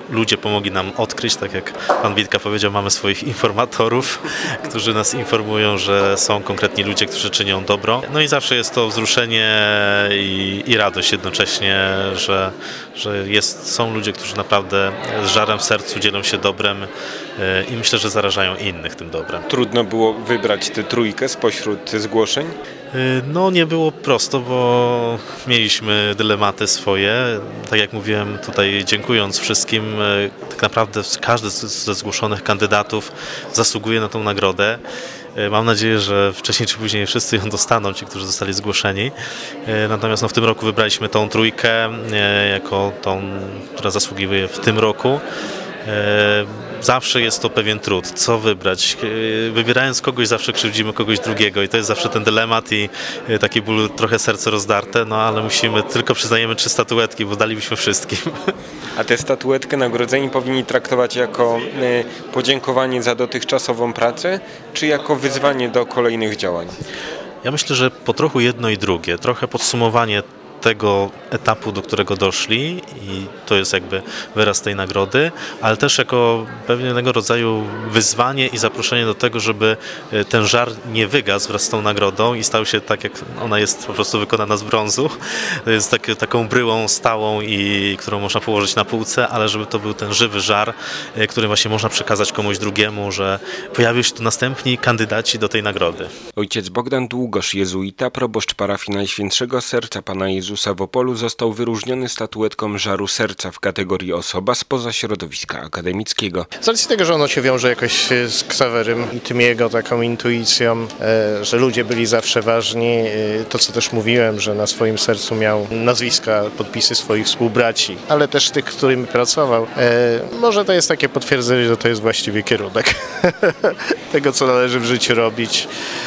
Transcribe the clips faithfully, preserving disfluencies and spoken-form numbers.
ludzie pomogli nam odkryć, tak jak pan Witka powiedział, mamy swoich informatorów, którzy nas informują, że są konkretni ludzie, którzy czynią dobro. No i zawsze jest to wzruszenie i, i radość jednocześnie, że, że jest, są ludzie, którzy naprawdę z żarem w sercu dzielą się dobrem i myślę, że zarażają innych tym dobrem. Trudno było wybrać tę trójkę spośród zgłoszeń? No nie było prosto, bo mieliśmy dylematy swoje. Tak jak mówiłem tutaj, dziękując wszystkim, tak naprawdę każdy ze zgłoszonych kandydatów zasługuje na tą nagrodę. Mam nadzieję, że wcześniej czy później wszyscy ją dostaną, ci, którzy zostali zgłoszeni. Natomiast no, w tym roku wybraliśmy tą trójkę jako tą, która zasługuje w tym roku. Zawsze jest to pewien trud, co wybrać. Wybierając kogoś zawsze krzywdzimy kogoś drugiego i to jest zawsze ten dylemat i taki ból, trochę serce rozdarte, no ale musimy, tylko przyznajemy trzy statuetki, bo dalibyśmy wszystkim. A tę statuetkę nagrodzeni powinni traktować jako podziękowanie za dotychczasową pracę, czy jako wyzwanie do kolejnych działań? Ja myślę, że po trochu jedno i drugie, trochę podsumowanie tego etapu, do którego doszli i to jest jakby wyraz tej nagrody, ale też jako pewnego rodzaju wyzwanie i zaproszenie do tego, żeby ten żar nie wygasł wraz z tą nagrodą i stał się tak, jak ona jest po prostu wykonana z brązu. To jest tak, taką bryłą stałą, i którą można położyć na półce, ale żeby to był ten żywy żar, który właśnie można przekazać komuś drugiemu, że pojawią się tu następni kandydaci do tej nagrody. Ojciec Bogdan Długosz, jezuita, proboszcz parafii Najświętszego Serca Pana Jezusa w Opolu, został wyróżniony statuetką Żaru Serca w kategorii osoba spoza środowiska akademickiego. Z racji tego, że ono się wiąże jakoś z Ksawerym i tym jego taką intuicją, że ludzie byli zawsze ważni, to co też mówiłem, że na swoim sercu miał nazwiska, podpisy swoich współbraci, ale też tych, z którymi pracował. Może to jest takie potwierdzenie, że to jest właściwie kierunek tego, co należy w życiu robić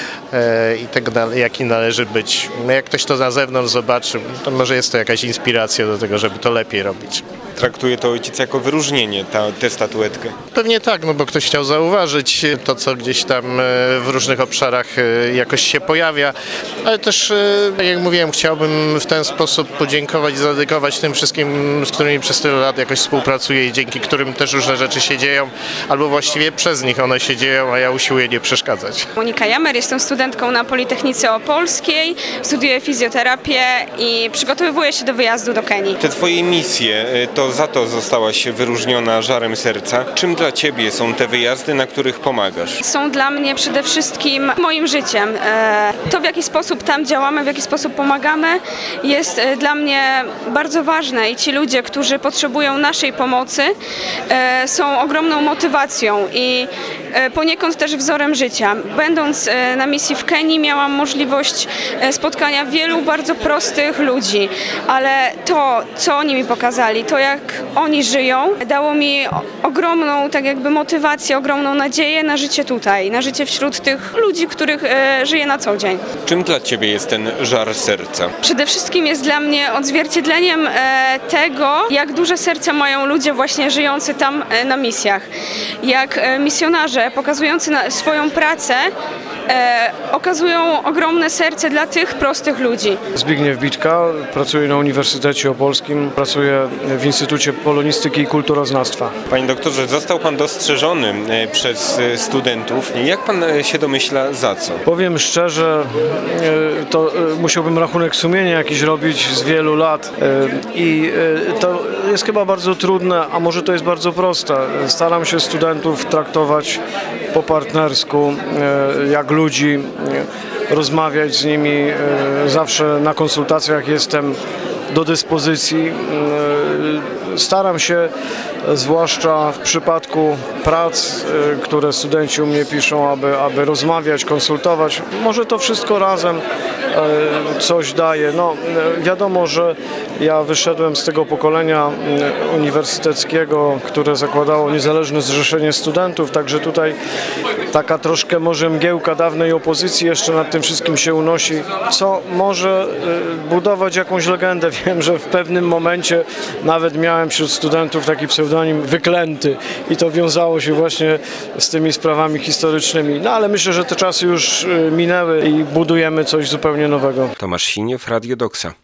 i tego, jaki należy być. No jak ktoś to na zewnątrz zobaczy, to może jest to jakaś inspiracja do tego, żeby to lepiej robić. Traktuje to ojciec jako wyróżnienie, ta, tę statuetkę? Pewnie tak, no bo ktoś chciał zauważyć to, co gdzieś tam w różnych obszarach jakoś się pojawia, ale też, tak jak mówiłem, chciałbym w ten sposób podziękować i zadedykować tym wszystkim, z którymi przez tyle lat jakoś współpracuję i dzięki którym też różne rzeczy się dzieją, albo właściwie przez nich one się dzieją, a ja usiłuję nie przeszkadzać. Monika Jamer, jestem studentką na Politechnice Opolskiej, studiuję fizjoterapię i przygotowuję się do wyjazdu do Kenii. Te twoje misje, to za to zostałaś wyróżniona Żarem Serca. Czym dla ciebie są te wyjazdy, na których pomagasz? Są dla mnie przede wszystkim moim życiem. To, w jaki sposób tam działamy, w jaki sposób pomagamy, jest dla mnie bardzo ważne i ci ludzie, którzy potrzebują naszej pomocy, są ogromną motywacją i poniekąd też wzorem życia. Będąc na misji w Kenii, miałam możliwość spotkania wielu bardzo prostych ludzi, ale to, co oni mi pokazali, to jak oni żyją, dało mi ogromną tak jakby motywację, ogromną nadzieję na życie tutaj, na życie wśród tych ludzi, których e, żyję na co dzień. Czym dla ciebie jest ten Żar Serca? Przede wszystkim jest dla mnie odzwierciedleniem e, tego, jak duże serca mają ludzie właśnie żyjący tam e, na misjach. Jak e, misjonarze pokazujący na swoją pracę E, okazują ogromne serce dla tych prostych ludzi. Zbigniew Witka, pracuję na Uniwersytecie Opolskim, pracuję w Instytucie Polonistyki i Kulturoznawstwa. Panie doktorze, został pan dostrzeżony przez studentów. Jak pan się domyśla, za co? Powiem szczerze, to musiałbym rachunek sumienia jakiś robić z wielu lat i to jest chyba bardzo trudne, a może to jest bardzo proste. Staram się studentów traktować po partnersku, jak ludzi, rozmawiać z nimi. Zawsze na konsultacjach jestem do dyspozycji. Staram się, zwłaszcza w przypadku prac, które studenci u mnie piszą, aby, aby rozmawiać, konsultować. Może to wszystko razem coś daje. No, wiadomo, że ja wyszedłem z tego pokolenia uniwersyteckiego, które zakładało niezależne zrzeszenie studentów, także tutaj taka troszkę może mgiełka dawnej opozycji jeszcze nad tym wszystkim się unosi, co może budować jakąś legendę. Wiem, że w pewnym momencie nawet miałem wśród studentów taki pseudonim Wyklęty i to wiązało się właśnie z tymi sprawami historycznymi. No ale myślę, że te czasy już minęły i budujemy coś zupełnie nowego. Tomasz Siniew, Radio Doksa.